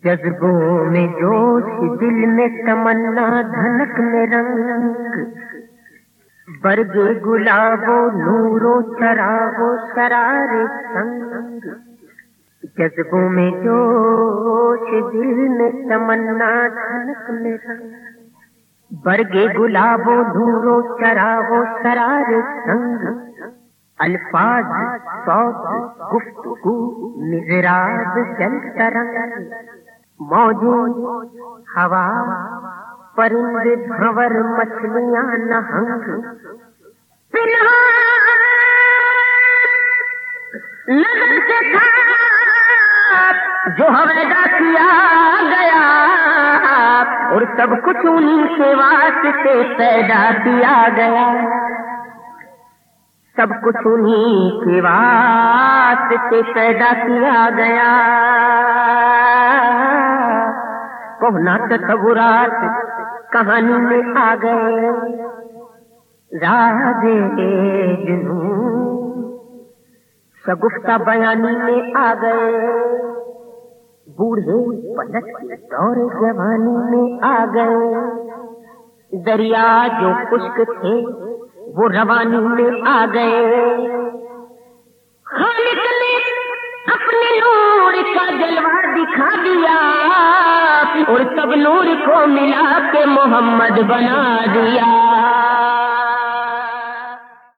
جذبوں میں جوش، دل میں تمنا، دھنک میں رنگ، برگے گلابو نورو چراغو شرار سنگ۔ جذبوں میں جوش، دل میں تمنا، دھنک میں رنگ، برگے گلابو نورو چراغو شرار سنگ۔ الفاظ، صوت، گفتگو، مزراب، جل ترنگ، موجود ہوا، پرندے، بھنور، مچھلیاں، نہنگ، نظر سے تھا جو ہویدا کیا گیا، اور سب کچھ انہیں کے واسطے پیدا کیا گیا، سب کچھ انہیں کے واسطے پیدا کیا گیا۔ کونا تصورات کہانی میں آ گئے، راز جنون شگفتہ بیانی میں آ گئے، بوڑھے پلٹ کے دور جوانی میں آ گئے، دریا جو خشک تھے وہ روانی میں آ گئے۔ خالق نے اپنے نور کا جلوہ دکھا دیا، اور سب نور کو ملا کے محمد بنا دیا۔